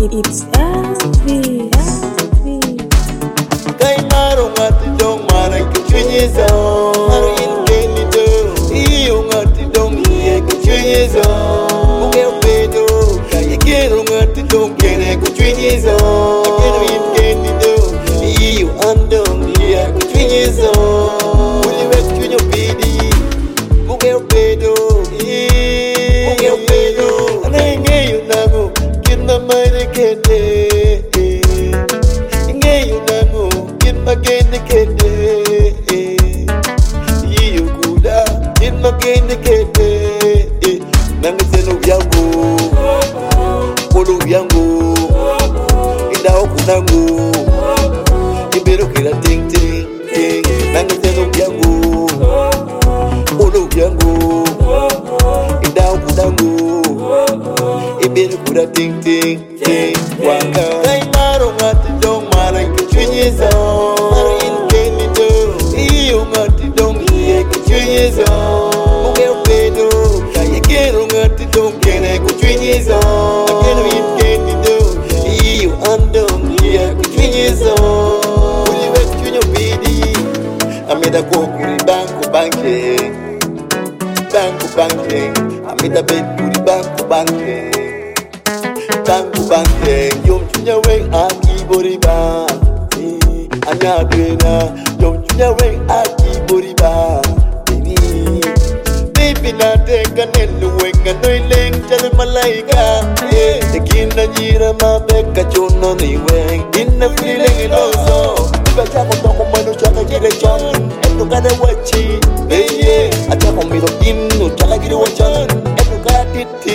It's SV. Kay maro ngati dong mara kichunyizo maro inkeni do iyo ngati dong iye kichunyizo muge upedo kay kero ngati dong kene kichunyizo kero inkeni do iyo andong iye kichunyizo uliwe kichunyo pidi muge upedo muge upedo anenge yunago kinna maire kete again the kid, you good, in again the kid, Nangaseno Yango, Polo Yango, in the Okunango, Iberokila ting ting, Nangaseno Yango, Polo Yango, in the Okunango, Iberokila ting ting, Waka, Kaimaro at the dong mara kichunyizo. Muge upedo kaya kero ngati dong kene kuchunyizo akeno inkeni do iyo andong iya kuchunyizo uliwe kuchunyo pidi ameda kokuri banku banke ameda bet kuri banku yom chunya we aki boriba anyadwena yom chunya we aki boriba Pinateka nenu wenga noiling chale malaika Tekina jira mabeka chono ni weng Inna feeling it also Iba chako toko manu chaka jire chan Enu kada wachi Acha komiro inu chaka jire wachan Enu kada titi